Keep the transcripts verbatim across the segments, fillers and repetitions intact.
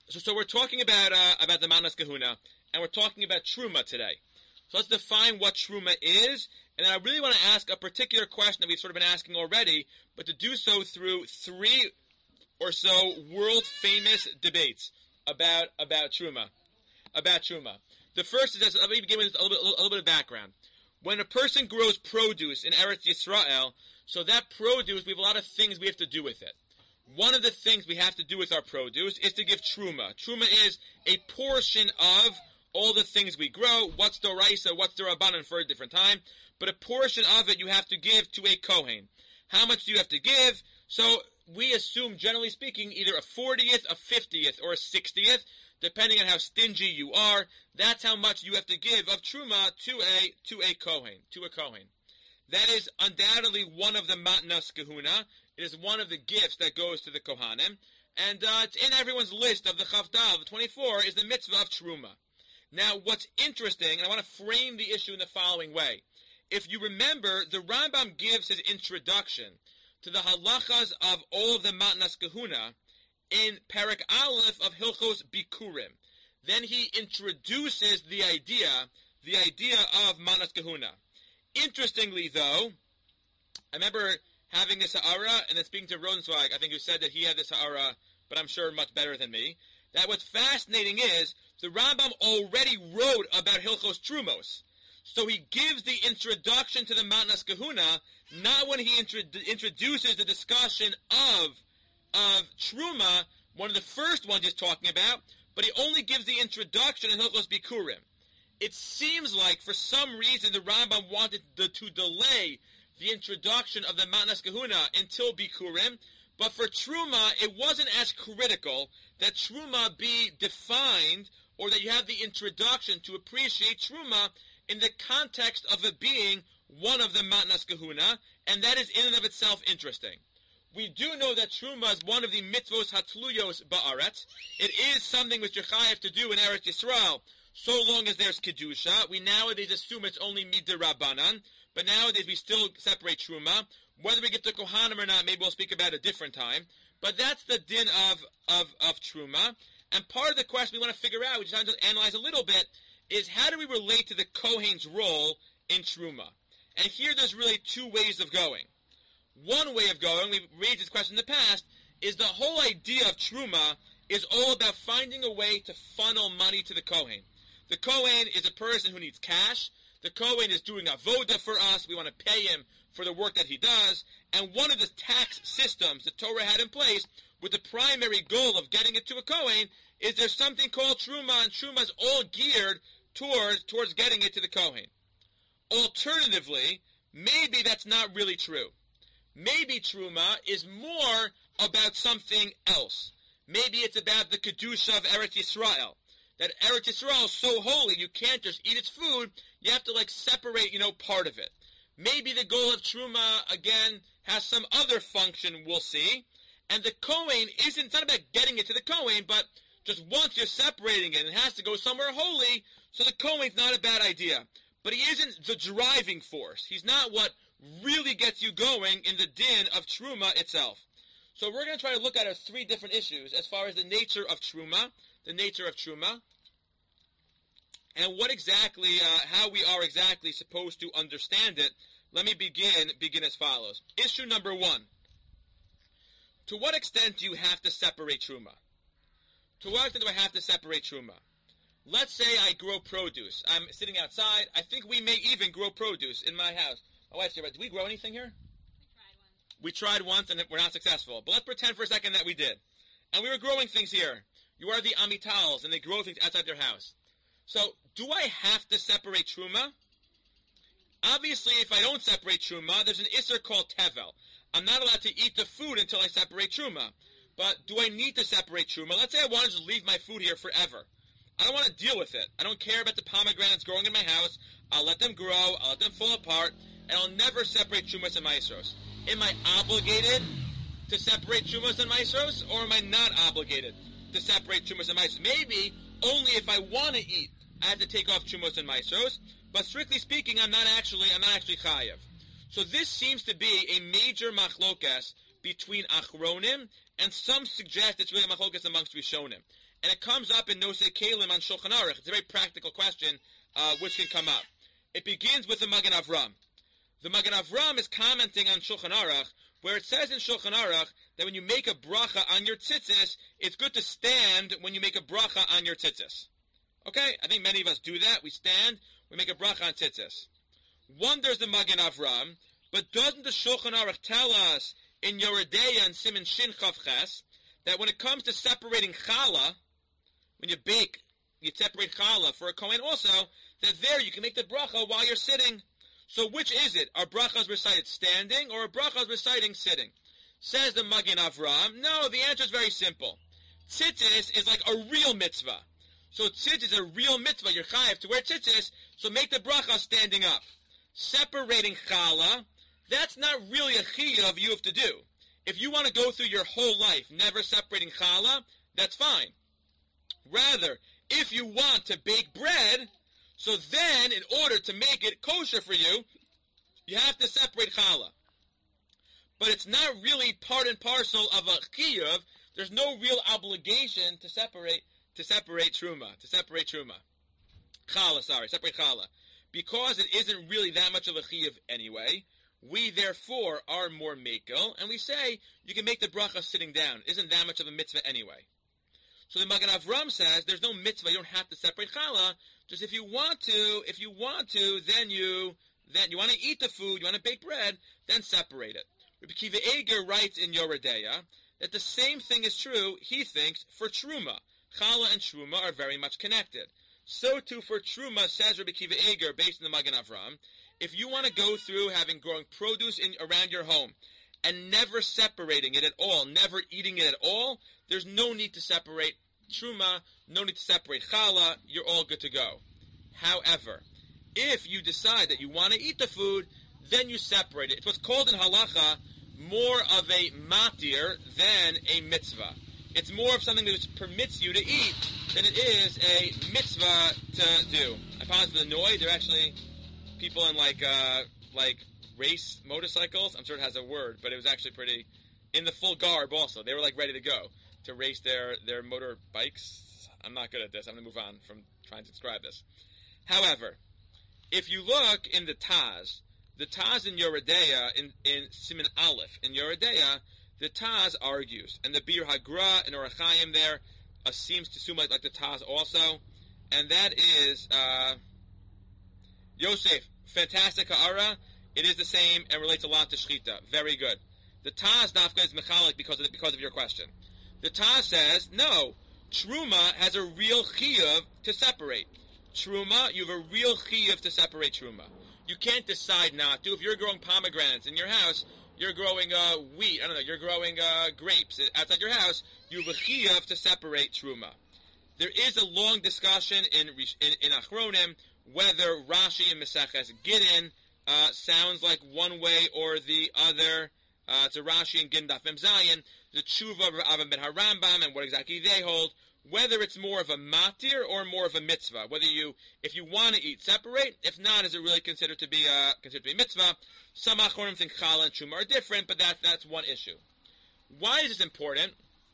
So, so we're talking about uh, about the Matnas Kahuna, and we're talking about Truma today. So let's define what Truma is, and then I really want to ask a particular question that we've sort of been asking already, but to do so through three or so world-famous debates about about Truma. About Truma. The first is, let me begin with a little bit, a little bit of background. When a person grows produce in Eretz Yisrael, so that produce, we have a lot of things we have to do with it. One of the things we have to do with our produce is to give Truma. Truma is a portion of all the things we grow. What's the Raisa, what's the Rabbanan for a different time. But a portion of it you have to give to a Kohen. How much do you have to give? So we assume, generally speaking, either a fortieth, a fiftieth, or a sixtieth, depending on how stingy you are. That's how much you have to give of Truma to a to a Kohen, to a Kohen. That is undoubtedly one of the Matnas Kahuna. It is one of the gifts that goes to the Kohanim. And uh, it's in everyone's list of the Chavdav twenty-four is the mitzvah of Truma. Now, what's interesting, and I want to frame the issue in the following way. If you remember, the Rambam gives his introduction to the halachas of all of the Matnas Kahuna in Perek Aleph of Hilchos Bikurim. Then he introduces the idea, the idea of Matnas Kahuna. Interestingly, though, I remember having this ha'ara, and then speaking to Rosenzweig, I think, who said that he had this ha'ara, but I'm sure much better than me, that what's fascinating is the Rambam already wrote about Hilchos Trumos. So he gives the introduction to the Matnas Kahuna, not when he intro- introduces the discussion of, of Truma, one of the first ones he's talking about, but he only gives the introduction in Hilchos Bikurim. It seems like, for some reason, the Rambam wanted the, to delay the introduction of the Matnas Kahuna until Bikurim, but for Truma, it wasn't as critical that Truma be defined, or that you have the introduction to appreciate Truma in the context of it being one of the Matnas Kahuna, and that is in and of itself interesting. We do know that Truma is one of the mitzvos hatluyos ba'aretz. It is something which you have to do in Eretz Yisrael, so long as there's Kedusha. We nowadays assume it's only Midrabanan, but nowadays we still separate Truma. Whether we get to Kohanim or not, maybe we'll speak about it a different time. But that's the din of, of, of Truma. And part of the question we want to figure out, which I'm trying to analyze a little bit, is how do we relate to the Kohen's role in Truma? And here there's really two ways of going. One way of going, we've raised this question in the past, is the whole idea of Truma is all about finding a way to funnel money to the Kohen. The Kohen is a person who needs cash. The Kohen is doing avoda for us. We want to pay him for the work that he does. And one of the tax systems the Torah had in place, with the primary goal of getting it to a Kohen, is there's something called Truma, and Truma is all geared towards, towards getting it to the Kohen. Alternatively, maybe that's not really true. Maybe Truma is more about something else. Maybe it's about the Kedusha of Eretz Yisrael. That Eretz Yisrael is so holy, you can't just eat its food, you have to like separate, you know, part of it. Maybe the goal of Truma, again, has some other function, we'll see. And the Kohen isn't, it's not about getting it to the Kohen, but just once you're separating it, it has to go somewhere holy, so the Kohen's not a bad idea. But he isn't the driving force. He's not what really gets you going in the din of Truma itself. So we're going to try to look at our three different issues as far as the nature of Truma, the nature of Truma, and what exactly, uh, how we are exactly supposed to understand it. Let me begin, begin as follows. Issue number one. To what extent do you have to separate Truma? To what extent do I have to separate Truma? Let's say I grow produce. I'm sitting outside. I think we may even grow produce in my house. My wife's here, but do we grow anything here? We tried once and we're not successful. But let's pretend for a second that we did. And we were growing things here. You are the Amitals, and they grow things outside their house. So, do I have to separate Truma? Obviously, if I don't separate Truma, there's an Isser called Tevel. I'm not allowed to eat the food until I separate Truma. But do I need to separate Truma? Let's say I want to just leave my food here forever. I don't want to deal with it. I don't care about the pomegranates growing in my house. I'll let them grow, I'll let them fall apart, and I'll never separate Trumas and Maasros. Am I obligated to separate Trumas and Maasros, or am I not obligated to separate Trumas and Maasros? Maybe only if I want to eat, I have to take off Trumas and Maasros, but strictly speaking, I'm not actually, I'm not actually chayav. So this seems to be a major machlokas between Achronim, and some suggest it's really a machlokas amongst Rishonim. and it comes up in Nosei Kelim on Shulchan Aruch. It's a very practical question uh, which can come up. It begins with the Magen Avram. The Magen Avram is commenting on Shulchan Aruch, where it says in Shulchan Aruch that when you make a bracha on your tzitzis, it's good to stand when you make a bracha on your tzitzis. Okay? I think many of us do that. We stand, we make a bracha on tzitzis. Wonders the Magen Avram, but doesn't the Shulchan Aruch tell us in Yoredeya and Siman Shin Chav Ches that when it comes to separating challah, when you bake, you separate challah for a kohen also, that there you can make the bracha while you're sitting. So which is it? Are brachas recited standing or are brachas reciting sitting? Says the Magen Avram, no, the answer is very simple. Tzitzis is like a real mitzvah. So tzitzis is a real mitzvah. You're chayav to wear tzitzis, so make the bracha standing up. Separating challah, that's not really a chiyuv you have to do. If you want to go through your whole life never separating challah, that's fine. Rather, if you want to bake bread, so then in order to make it kosher for you, you have to separate challah. But it's not really part and parcel of a chiyuv. There's no real obligation to separate to separate truma, to separate truma. Challah, sorry, separate challah. Because it isn't really that much of a chiyuv anyway, we therefore are more mekel, and we say you can make the bracha sitting down. It isn't that much of a mitzvah anyway. So the Magen Avram says there's no mitzvah. You don't have to separate challah. Just if you want to, if you want to, then you then you want to eat the food, you want to bake bread, then separate it. Rabbi Akiva Eiger writes in Yoredeya that the same thing is true, he thinks, for truma. Challah and truma are very much connected. So too for truma, says Rabbi Akiva Eiger, based on the Magen Avram, if you want to go through having growing produce in, around your home and never separating it at all, never eating it at all, there's no need to separate truma, no need to separate challah, you're all good to go. However, if you decide that you want to eat the food, then you separate it. It's what's called in halacha more of a matir than a mitzvah. It's more of something that permits you to eat than it is a mitzvah to do. I apologize for the noise. They're actually people in like uh, like race motorcycles. I'm sure it has a word, but it was actually pretty in the full garb also. They were like ready to go to race their, their motorbikes. I'm not good at this. I'm going to move on from trying to describe this. However, if you look in the Taz, the Taz in Yoredeya, in, in Siman Aleph, in Yoredeya, the Taz argues, and the Bir Hagra and Orach Chaim there uh, seems to assume like, like the Taz also, and that is, uh, Yosef, fantastic ha'ara, it is the same and relates a lot to Shechita. Very good. The Taz Nafka is mechalik because of, because of your question. The Taz says, no, Truma has a real chiyuv to separate. Truma, you have a real chiyuv to separate Truma. You can't decide not to. If you're growing pomegranates in your house, you're growing uh, wheat, I don't know, you're growing uh, grapes outside your house, you have a chiyuv to separate Truma. There is a long discussion in in, in Achronim whether Rashi and Maseches Gittin uh, sounds like one way or the other. Uh, it's a Rashi and Gittin Daf Mem Zayin, the tshuva of Avram ben Harambam and what exactly they hold, whether it's more of a matir or more of a mitzvah. Whether you, if you want to eat, separate. If not, is it really considered to be a considered to be a mitzvah? Some Achronim think challah and truma are different, but that that's one issue. Why is this important?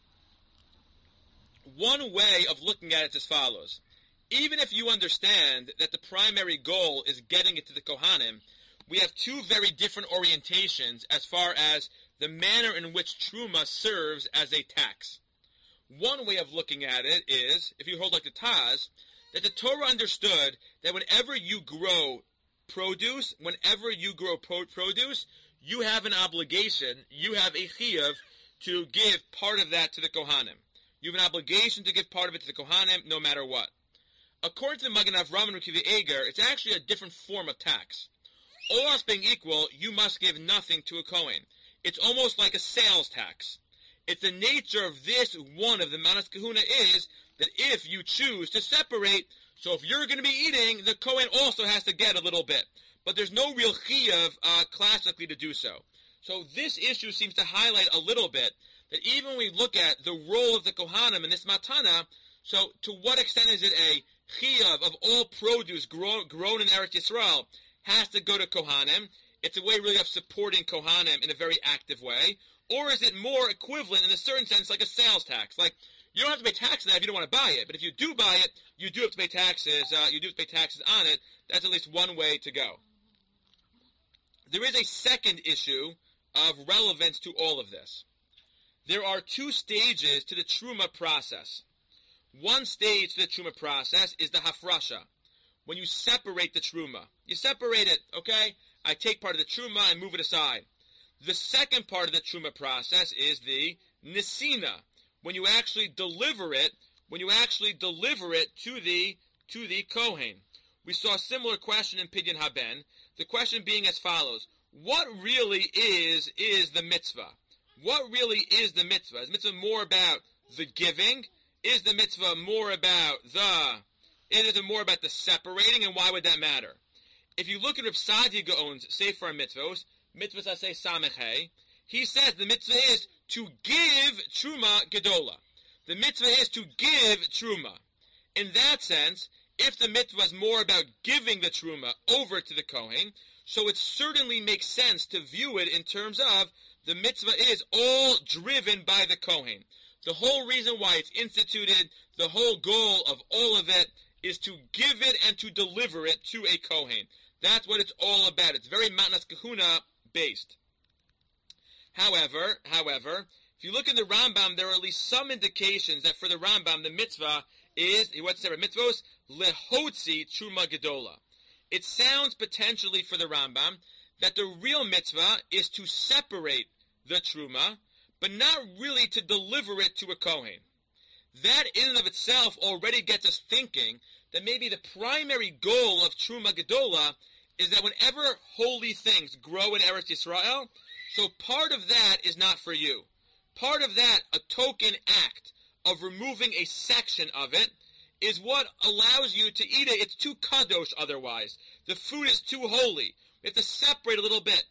One way of looking at it is as follows. Even if you understand that the primary goal is getting it to the Kohanim, we have two very different orientations as far as the manner in which Truma serves as a tax. One way of looking at it is, if you hold like the Taz, that the Torah understood that whenever you grow produce, whenever you grow pro- produce, you have an obligation, you have a chiyuv to give part of that to the Kohanim. You have an obligation to give part of it to the Kohanim no matter what. According to the Magen Avram and Rabbi Akiva Eiger, it's actually a different form of tax. All else being equal, you must give nothing to a Kohen. It's almost like a sales tax. It's the nature of this one of the Manas Kahuna is that if you choose to separate, so if you're going to be eating, the Kohen also has to get a little bit. But there's no real chiyuv uh, classically to do so. So this issue seems to highlight a little bit that even when we look at the role of the Kohanim in this matana, so to what extent is it a chiyuv of all produce grow, grown in Eretz Yisrael has to go to Kohanim? It's a way really of supporting Kohanim in a very active way. Or is it more equivalent in a certain sense like a sales tax? Like You don't have to pay taxes on that if you don't want to buy it. But if you do buy it, you do have to pay taxes. Uh, you do have to pay taxes on it. That's at least one way to go. There is a second issue of relevance to all of this. There are two stages to the truma process. One stage to the truma process is the hafrasha, when you separate the truma. You separate it, okay? I take part of the truma and move it aside. The second part of the truma process is the nesina, when you actually deliver it, when you actually deliver it to the to the kohen. We saw a similar question in Pidyon Haben. The question being as follows: what really is is the mitzvah? What really is the mitzvah? Is the mitzvah more about the giving? Is the mitzvah more about the? Is it more about the separating? And why would that matter? If you look at Reb Sadia Gaon's Sefer Mitzvos, Mitzvos Aseh Samechei, he says the mitzvah is to give truma gedola. The mitzvah is to give truma. In that sense, if the mitzvah is more about giving the truma over to the kohen, so it certainly makes sense to view it in terms of the mitzvah is all driven by the kohen. The whole reason why it's instituted, the whole goal of all of it, is to give it and to deliver it to a kohen. That's what it's all about. It's very Matnas Kahuna based. However, however, if you look in the Rambam, there are at least some indications that for the Rambam, the mitzvah is, what's there, mitzvos, lehotzi truma gedola. It sounds potentially for the Rambam that the real mitzvah is to separate the truma, but not really to deliver it to a kohen. That in and of itself already gets us thinking that maybe the primary goal of truma gedola is that whenever holy things grow in Eretz Yisrael, so part of that is not for you. Part of that, a token act of removing a section of it, is what allows you to eat it. It's too kadosh otherwise. The food is too holy. We have to separate a little bit.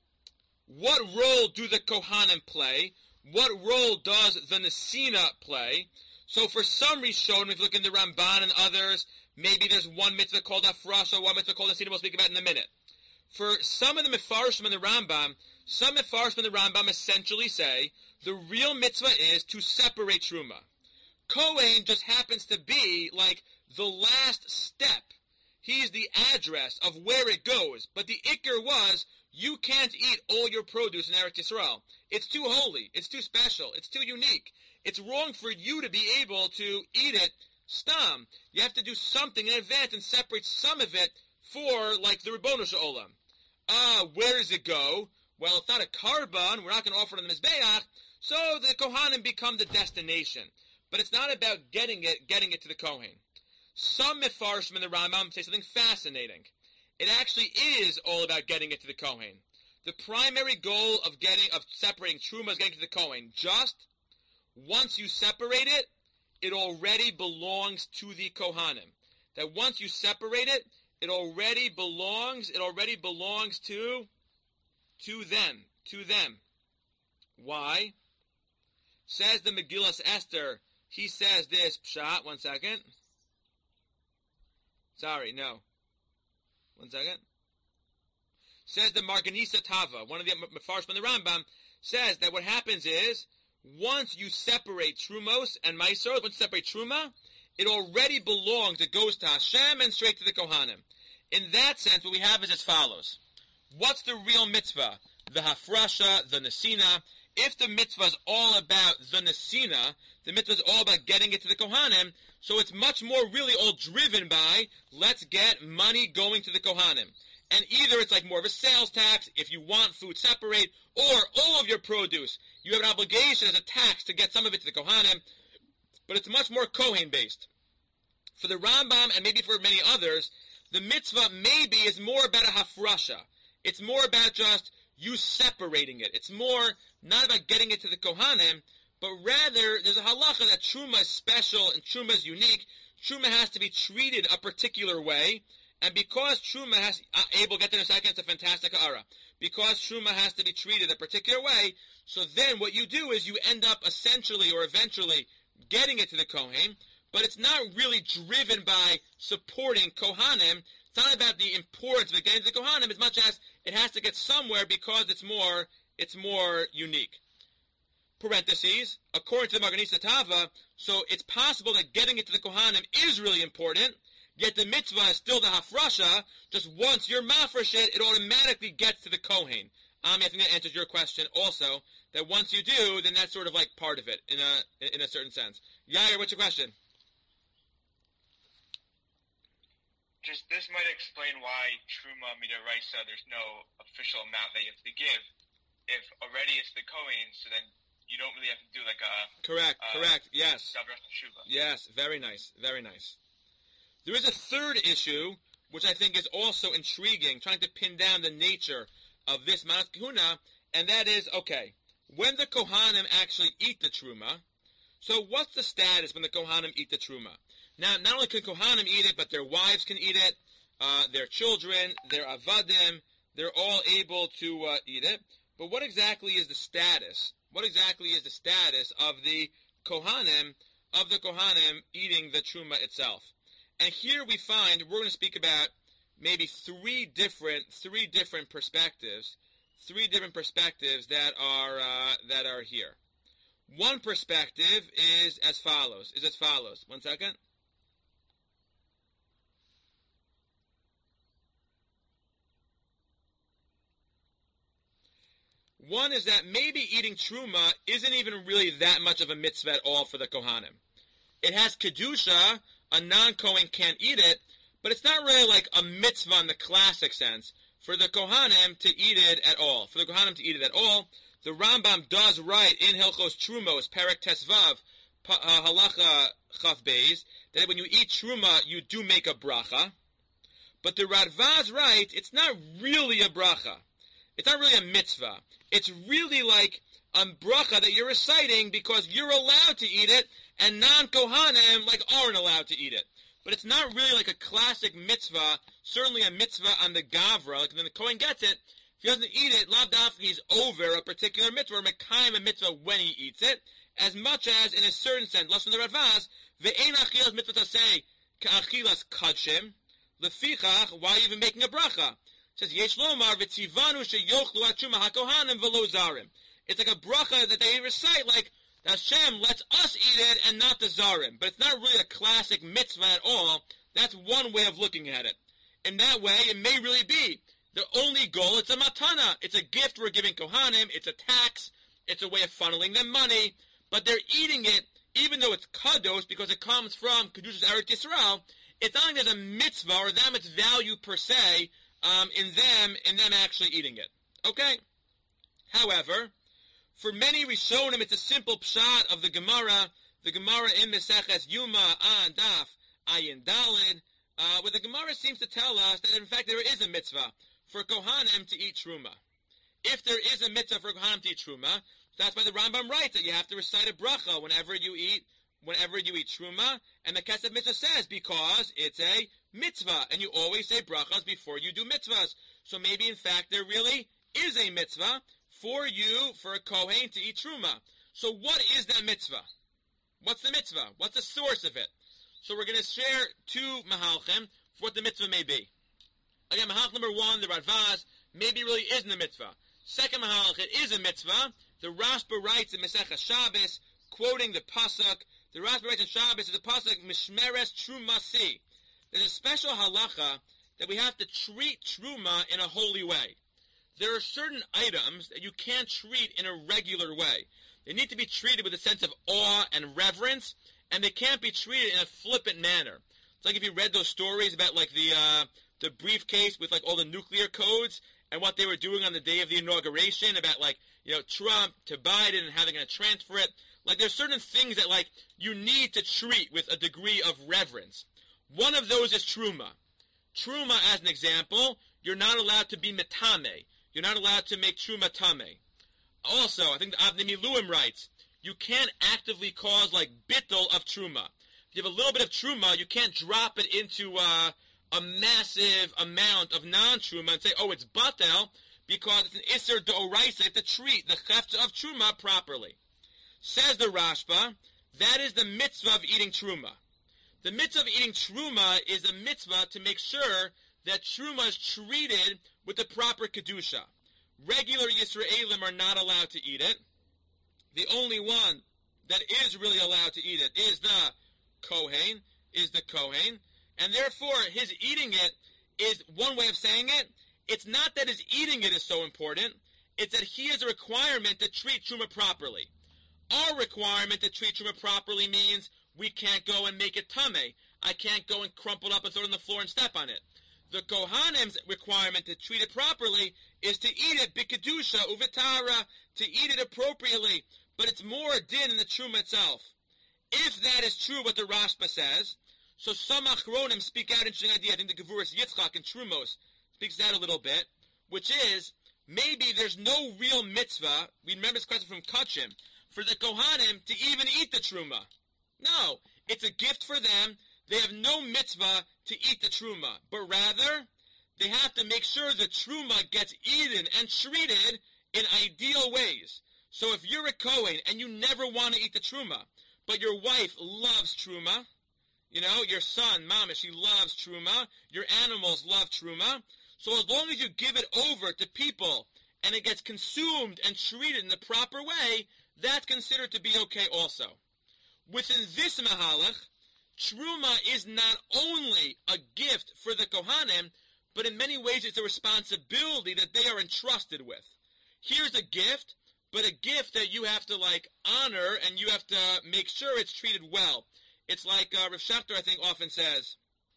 What role do the Kohanim play? What role does the Nesina play? So for some Rishonim, if you look in the Ramban and others, maybe there's one mitzvah called Hafrasha, one mitzvah called Nesina, we'll speak about in a minute. For some of the Mefarshim in the Rambam, some Mefarshim in the Rambam essentially say the real mitzvah is to separate Truma. Kohen just happens to be like the last step. He's the address of where it goes. But the Iker was, you can't eat all your produce in Eretz Yisrael. It's too holy. It's too special. It's too unique. It's wrong for you to be able to eat it stam. You have to do something in advance and separate some of it for, like, the Ribbono Shel Olam. Ah, uh, where does it go? Well, it's not a carbon. We're not going to offer it on the Mizbeach. So the Kohanim become the destination. But it's not about getting it, getting it to the Kohen. Some Mefarshim in the Rambam say something fascinating. It actually is all about getting it to the Kohen. The primary goal of getting of separating Truma is getting to the Kohen. Just once you separate it, it already belongs to the Kohanim. That once you separate it, it already belongs. It already belongs to to them. To them. Why? Says the Megillas Esther. He says this. Pshat. One second. Sorry, no. One second. Says the Marganisa Tava, one of the Mefarshim in the Rambam, says that what happens is, once you separate Trumos and Maasros, once you separate Truma, it already belongs, it goes to Hashem and straight to the Kohanim. In that sense, what we have is as follows. What's the real mitzvah? The Hafrasha, the Nesina. If the mitzvah is all about the Nesina, the mitzvah is all about getting it to the Kohanim, so it's much more really all driven by, let's get money going to the Kohanim. And either it's like more of a sales tax, if you want food separate, or all of your produce. You have an obligation as a tax to get some of it to the Kohanim, but it's much more Kohen-based. For the Rambam, and maybe for many others, the mitzvah maybe is more about a hafrasha. It's more about just you separating it. It's more not about getting it to the Kohanim, but rather there's a halacha that Truma is special and Truma is unique. Truma has to be treated a particular way. And because Truma has, uh, Abel, get to in a second, it's a fantastic ara. Because Truma has to be treated a particular way, so then what you do is you end up essentially or eventually getting it to the Kohen, but it's not really driven by supporting Kohanim. It's not about the importance of it getting to the Kohanim as much as it has to get somewhere because it's more, it's more unique. parentheses, according to the Marganisa Tava, so it's possible that getting it to the Kohanim is really important, yet the mitzvah is still the hafrasha, just once you're mafresh it, it automatically gets to the Kohen. Um, I think that answers your question also, that once you do, then that's sort of like part of it, in a in a certain sense. Yair, what's your question? Just, this might explain why Truma Midaraisa, there's no official amount that you have to give. If already it's the Kohen, so then you don't really have to do like a... Correct, uh, correct, yes. Shuvah. Yes, very nice, very nice. There is a third issue, which I think is also intriguing, trying to pin down the nature of this Manas Kahuna, and that is, okay, when the Kohanim actually eat the Truma, so what's the status when the Kohanim eat the Truma? Now, not only can Kohanim eat it, but their wives can eat it, uh, their children, their avadim, they're all able to uh, eat it. But what exactly is the status? What exactly is the status of the Kohanim, of the Kohanim eating the Truma itself? And here we find, we're going to speak about maybe three different, three different perspectives, three different perspectives that are uh, that are here. One perspective is as follows, is as follows. One second. One is that maybe eating truma isn't even really that much of a mitzvah at all for the Kohanim. It has kedusha, a non-Kohen can't eat it, but it's not really like a mitzvah in the classic sense for the Kohanim to eat it at all. For the Kohanim to eat it at all, the Rambam does write in Hilchos Trumos, Perek Tesvav, uh, Halacha Chaf Beis, that when you eat truma, you do make a bracha. But the Radvaz writes, it's not really a bracha. It's not really a mitzvah. It's really like a bracha that you're reciting because you're allowed to eat it, and non-Kohanim like aren't allowed to eat it. But it's not really like a classic mitzvah, certainly a mitzvah on the Gavra, like when the Kohen gets it, if he doesn't eat it, lav dafka he's over a particular mitzvah, or mekayim a mitzvah when he eats it, as much as, in a certain sense, less from the Radvaz, ve'ein achilas mitzvah tasei ka'achilas kadshim, lefichach, why are you even making a bracha? It says, Yesh lomar v'tzivanu sheyochlu atshuma hakohanim v'lo zarim. It's like a bracha that they recite, like, Hashem lets us eat it and not the zarim. But it's not really a classic mitzvah at all. That's one way of looking at it. In that way, it may really be the only goal. It's a matana. It's a gift we're giving kohanim. It's a tax. It's a way of funneling them money. But they're eating it, even though it's kadosh, because it comes from Kedushas Eretz Yisrael. It's not like there's a mitzvah or that much value per se um, in them in them actually eating it. Okay? However, for many Rishonim, it's a simple pshat of the Gemara, the Gemara in Meseches Yuma on Daf Ayin Dalid, uh, where the Gemara seems to tell us that in fact there is a mitzvah for Kohanim to eat Truma. If there is a mitzvah for Kohanim to eat Truma, that's why the Rambam writes that you have to recite a bracha whenever you eat, whenever you eat Truma, and the Kesef Mitzvah says because it's a mitzvah, and you always say brachas before you do mitzvahs. So maybe in fact there really is a mitzvah for you, for a Kohen, to eat Truma. So what is that mitzvah? What's the mitzvah? What's the source of it? So we're going to share two mahalchim for what the mitzvah may be. Again, mahalch number one, the Radvaz, maybe really isn't a mitzvah. Second mahalch, it is a mitzvah. The Rashba writes in Masechah Shabbos, quoting the Pasuk, the Rashba writes in Shabbos, is the Pasuk, Mishmeres Trumasi. There's a special halacha that we have to treat Truma in a holy way. There are certain items that you can't treat in a regular way. They need to be treated with a sense of awe and reverence, and they can't be treated in a flippant manner. It's like if you read those stories about like the uh, the briefcase with like all the nuclear codes and what they were doing on the day of the inauguration about like, you know, Trump to Biden and how they're going to transfer it. Like there's certain things that like you need to treat with a degree of reverence. One of those is Truma. Truma, as an example, you're not allowed to be metame. You're not allowed to make Truma Tameh. Also, I think the Avnei Miluim writes, you can't actively cause, like, bittul of Truma. If you have a little bit of Truma, you can't drop it into uh, a massive amount of non-Truma and say, oh, it's batel, because it's an Isser D'Oraisa. You have to treat the Chefta of Truma properly. Says the Rashba, that is the mitzvah of eating Truma. The mitzvah of eating Truma is a mitzvah to make sure that Truma is treated with the proper Kedusha. Regular Yisraelim are not allowed to eat it. the only one that is really allowed to eat it is the Kohen, is the Kohen, and therefore his eating it is one way of saying it. It's not that his eating it is so important, it's that he has a requirement to treat Truma properly. Our requirement to treat Truma properly means we can't go and make it Tameh. I can't go and crumple it up and throw it on the floor and step on it. The Kohanim's requirement to treat it properly is to eat it b'kedusha uvitara, to eat it appropriately, but it's more din in the Truma itself. If that is true what the Rashba says, so some Achronim speak out an interesting idea. I think the Gevuras Yitzchak and Trumos speaks out a little bit, which is, maybe there's no real mitzvah, we remember this question from Kachim, for the Kohanim to even eat the Truma. No, it's a gift for them. They have no mitzvah to eat the Truma, but rather, they have to make sure the Truma gets eaten and treated in ideal ways. So if you're a Kohen and you never want to eat the Truma, but your wife loves Truma, you know, your son, Mama, she loves Truma, your animals love Truma, so as long as you give it over to people and it gets consumed and treated in the proper way, that's considered to be okay also. Within this Mahalach, Truma is not only a gift for the Kohanim, but in many ways it's a responsibility that they are entrusted with. Here's a gift, but a gift that you have to, like, honor, and you have to make sure it's treated well. It's like uh, Rav Shachter, I think, often says,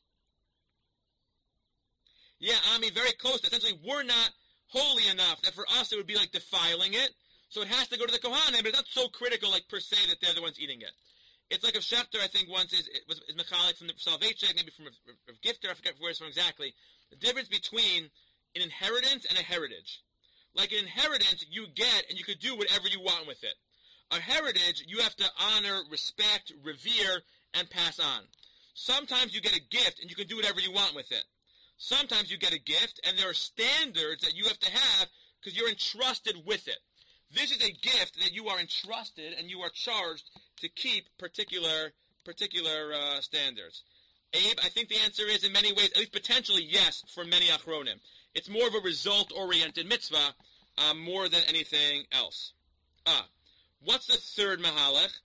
yeah, Ami, very close. Essentially, we're not holy enough that for us it would be like defiling it, so it has to go to the Kohanim, but it's not so critical, like, per se, that they're the ones eating it. It's like Rav Shachter, I think, once is, it was, is Mechalik from the Salvation, maybe from Rav Gifter, I forget where it's from exactly, the difference between an inheritance and a heritage. Like an inheritance, you get, and you could do whatever you want with it. A heritage, you have to honor, respect, revere, and pass on. Sometimes you get a gift, and you can do whatever you want with it. Sometimes you get a gift, and there are standards that you have to have because you're entrusted with it. This is a gift that you are entrusted, and you are charged to keep particular particular uh, standards. Abe, I think the answer is in many ways, at least potentially yes, for many Achronim. It's more of a result-oriented mitzvah uh, more than anything else. Ah, what's the third Mahalach?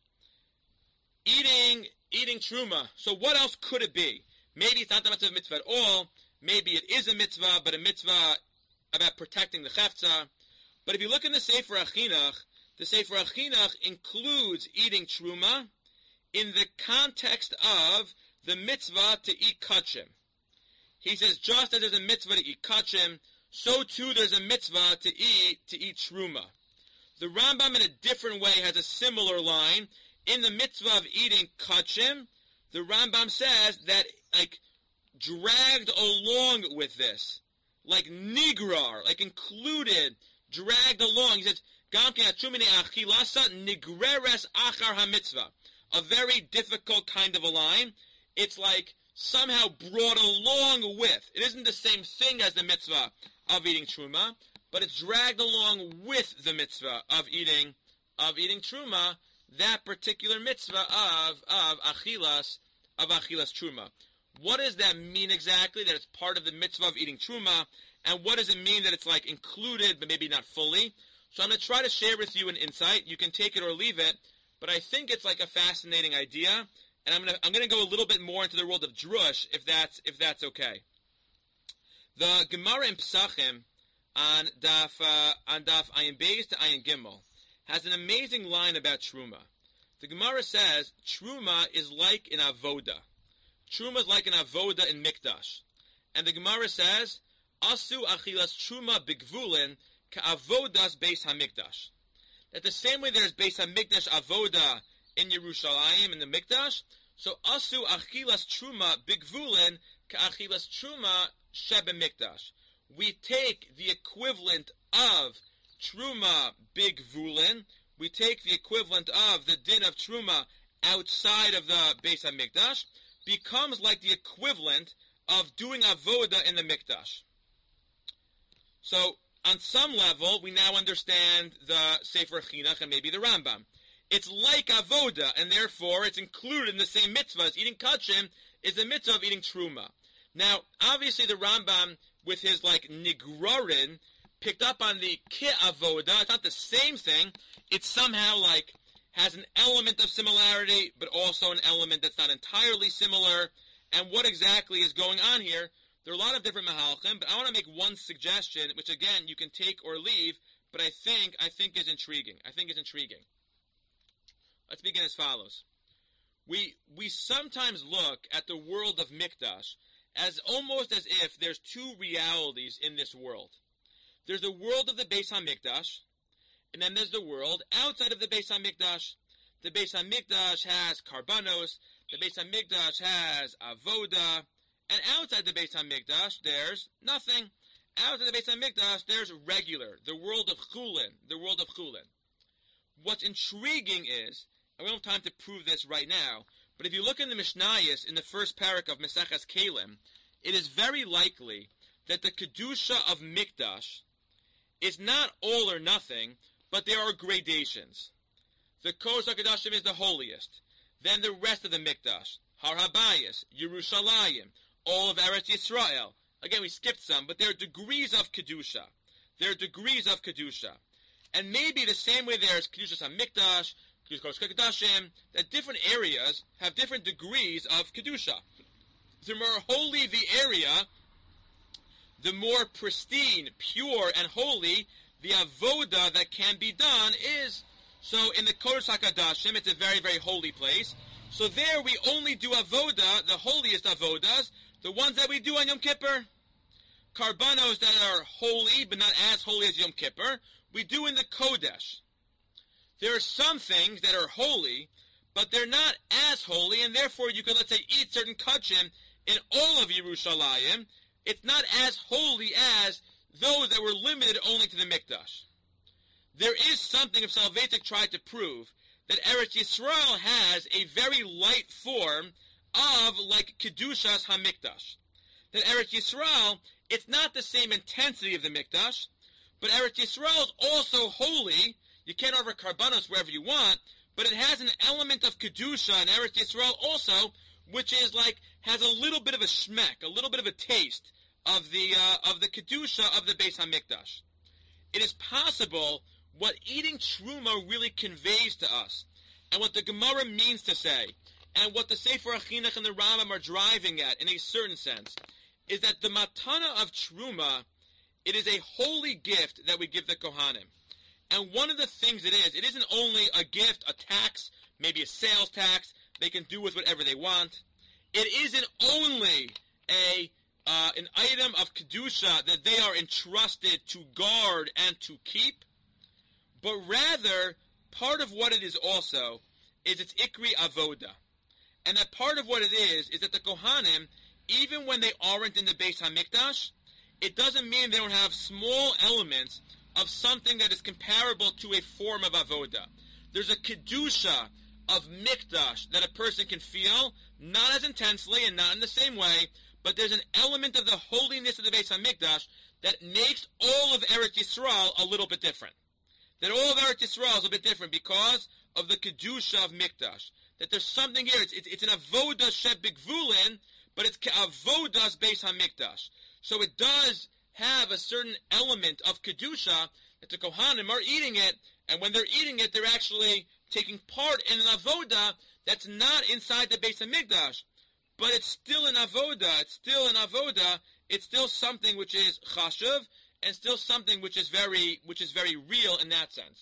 Eating, eating Truma. So what else could it be? Maybe it's not that much of a mitzvah at all. Maybe it is a mitzvah, but a mitzvah about protecting the Chefza. But if you look in the Sefer HaChinuch, the Sefer HaChinuch includes eating Truma in the context of the mitzvah to eat kachim. He says, just as there's a mitzvah to eat kachim, so too there's a mitzvah to eat to eat Truma. The Rambam in a different way has a similar line. In the mitzvah of eating kachim, the Rambam says that, like, dragged along with this, like nigrar, like included, dragged along. He says, Gam ke hachumine achilasa nigreres achar ha-mitzvah. A very difficult kind of a line. It's like somehow brought along with. It isn't the same thing as the mitzvah of eating truma, but it's dragged along with the mitzvah of eating of eating truma, that particular mitzvah of of achilas of achilas truma. What does that mean exactly? That it's part of the mitzvah of eating truma, and what does it mean that it's like included but maybe not fully? So I'm going to try to share with you an insight. You can take it or leave it, but I think it's like a fascinating idea, and I'm going to I'm going to go a little bit more into the world of drush, if that's if that's okay. The Gemara in Pesachim on Daf uh, on Daf Ayin Beis to Ayin Gimel has an amazing line about truma. The Gemara says truma is like an avoda. Truma is like an avoda in Mikdash, and the Gemara says asu achilas truma bigvulin ka'avodas beis hamikdash. That the same way there's beis hamikdash avoda in Yerushalayim in the Mikdash, so asu achilas truma bigvulin ka'achilas truma shebe mikdash. We take the equivalent of truma bigvulin. We take the equivalent of the din of truma outside of the beis hamikdash, becomes like the equivalent of doing avoda in the Mikdash. So, on some level, we now understand the Sefer Chinuch and maybe the Rambam. It's like avoda, and therefore it's included in the same mitzvahs. Eating kachim is the mitzvah of eating truma. Now, obviously the Rambam, with his, like, nigrorin, picked up on the ki-avoda. It's not the same thing. It's somehow like has an element of similarity, but also an element that's not entirely similar. And what exactly is going on here? There are a lot of different mahalchim, but I want to make one suggestion, which again you can take or leave, but I think I think is intriguing. I think is intriguing. Let's begin as follows. We we sometimes look at the world of Mikdash as almost as if there's two realities in this world. There's the world of the Beis HaMikdash, and then there's the world outside of the Beis HaMikdash. The Beis HaMikdash has karbanos, the Beis HaMikdash has avoda, and outside the Beis HaMikdash, there's nothing. Outside the Beis HaMikdash, there's regular, the world of chulin, the world of chulin. What's intriguing is, and we don't have time to prove this right now, but if you look in the Mishnayos, in the first parak of Meseches Kelim, it is very likely that the Kedusha of Mikdash is not all or nothing, but there are gradations. The Kodesh HaKadoshim is the holiest. Then the rest of the Mikdash, Har Habayis, Yerushalayim, all of Eretz Yisrael. Again, we skipped some, but there are degrees of Kedusha. There are degrees of Kedusha. And maybe the same way there's Kedushas HaMikdash, Kedushas HaKadoshim, that different areas have different degrees of Kedusha. The more holy the area, the more pristine, pure, and holy the avoda that can be done is. So in the Kodesh HaKadoshim, it's a very, very holy place. So there we only do avoda, the holiest avodas, the ones that we do on Yom Kippur. Karbanos that are holy, but not as holy as Yom Kippur, we do in the Kodesh. There are some things that are holy, but they're not as holy, and therefore you could, let's say, eat certain kachim in all of Yerushalayim. It's not as holy as those that were limited only to the Mikdash. There is something if Soloveitchik tried to prove that Eretz Yisrael has a very light form of like Kedushas HaMikdash. That Eretz Yisrael, it's not the same intensity of the Mikdash, but Eretz Yisrael is also holy. You can't offer karbanos wherever you want, but it has an element of Kedusha in Eretz Yisrael also, which is like, has a little bit of a shmek, a little bit of a taste of the uh, of the Kedusha of the Beis HaMikdash. It is possible what eating Truma really conveys to us, and what the Gemara means to say, and what the Sefer HaChinuch and the Rambam are driving at in a certain sense, is that the matana of Truma, it is a holy gift that we give the Kohanim. And one of the things it is, it isn't only a gift, a tax, maybe a sales tax, they can do with whatever they want. It isn't only a uh, an item of Kedusha that they are entrusted to guard and to keep, but rather, part of what it is also is its Ikri Avoda. And that part of what it is, is that the Kohanim, even when they aren't in the Beis HaMikdash, it doesn't mean they don't have small elements of something that is comparable to a form of Avoda. There's a Kedusha of Mikdash that a person can feel, not as intensely and not in the same way, but there's an element of the holiness of the Beis HaMikdash that makes all of Eretz Yisrael a little bit different. That all of Eretz Yisrael is a bit different because of the Kedusha of Mikdash. That there's something here, it's, it's, it's an Avoda Sheb Bigvulin, but it's Avoda's Beis HaMikdash. So it does have a certain element of Kedusha that the Kohanim are eating it, and when they're eating it, they're actually taking part in an Avoda that's not inside the Beis HaMikdash. But it's still an Avoda, it's still an Avoda, it's still something which is Chashuv, and still something which is very which is very real in that sense.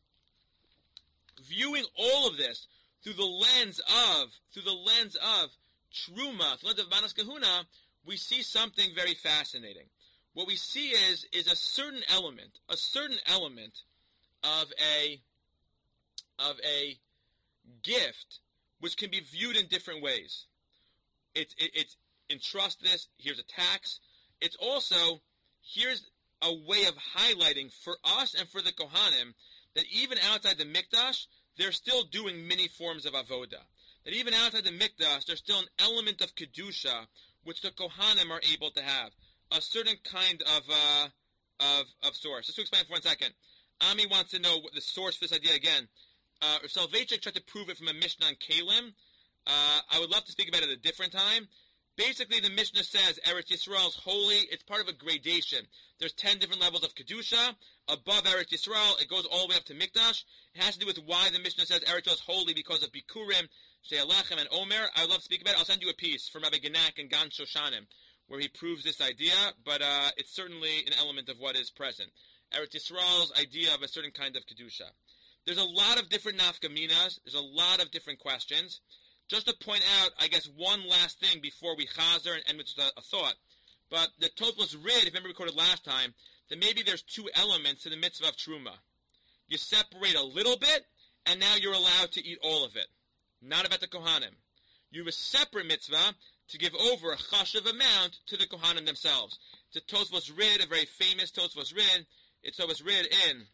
Viewing all of this through the lens of, through the lens of Truma, through the lens of Manas Kahuna, we see something very fascinating. What we see is is a certain element, a certain element of a of a gift which can be viewed in different ways. It's it, it's entrust this. Here's a tax. It's also here's a way of highlighting for us and for the Kohanim that even outside the Mikdash, they're still doing many forms of avoda. That even outside the Mikdash, there's still an element of kedusha which the Kohanim are able to have. A certain kind of uh, of of source. Just to explain for one second. Ami wants to know what the source for this idea again. Uh, Soloveitchik tried to prove it from a Mishnah on Kalim. Uh, I would love to speak about it at a different time. Basically, the Mishnah says Eretz Yisrael is holy. It's part of a gradation. There's ten different levels of Kedusha. Above Eretz Yisrael, it goes all the way up to Mikdash. It has to do with why the Mishnah says Eretz Yisrael is holy because of Bikurim, She'alechem, and Omer. I would love to speak about it. I'll send you a piece from Rabbi Genak and Gan Shoshanim where he proves this idea, but uh, it's certainly an element of what is present. Eretz Yisrael's idea of a certain kind of Kedusha. There's a lot of different nafkaminas. There's a lot of different questions. Just to point out, I guess, one last thing before we chazer and end with a, a thought. But the Tosfos Rid, if you remember recorded last time, that maybe there's two elements to the mitzvah of Truma. You separate a little bit, and now you're allowed to eat all of it. Not about the Kohanim. You have a separate mitzvah to give over a chashav amount to the Kohanim themselves. It's a Tosfos Rid, a very famous Tosfos Rid. It's Tosfos Rid in,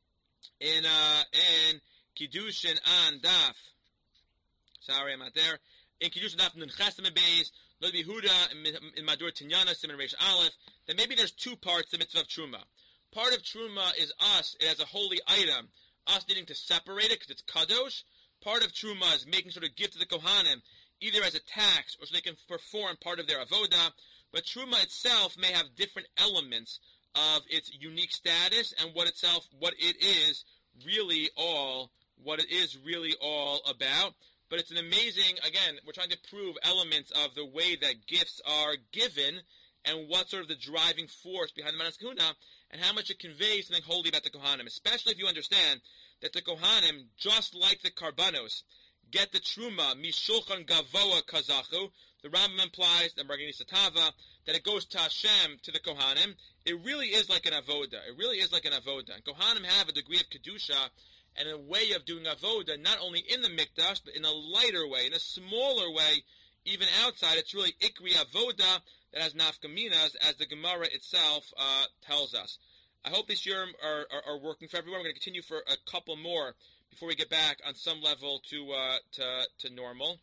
in, uh, in Kiddushin on Daf. Sorry, I'm not there. In Kiddushin Daf Nun Chesem Beis, Lod Yehuda in Madur Tinyana Simon Reish Aleph. Then maybe there's two parts to the mitzvah of Truma. Part of Truma is us, it has a holy item, us needing to separate it because it's kadosh. Part of Truma is making sure to give to the Kohanim, either as a tax or so they can perform part of their avoda. But Truma itself may have different elements of its unique status and what itself, what it is really all, what it is really all about. But it's an amazing, again, we're trying to prove elements of the way that gifts are given and what's sort of the driving force behind the Manas Kahuna and how much it conveys something holy about the Kohanim, especially if you understand that the Kohanim, just like the Karbanos, get the Truma, Mishulchan Gavoa Kazachu. The Rambam implies, the Margini Satava, that it goes to Hashem, to the Kohanim. It really is like an avoda. It really is like an avoda. And Kohanim have a degree of Kedusha and a way of doing avoda, not only in the mikdash, but in a lighter way, in a smaller way, even outside. It's really ikri avoda that has nafkaminas, as the Gemara itself uh, tells us. I hope these shiurim are, are, are working for everyone. We're going to continue for a couple more before we get back on some level to uh, to, to normal.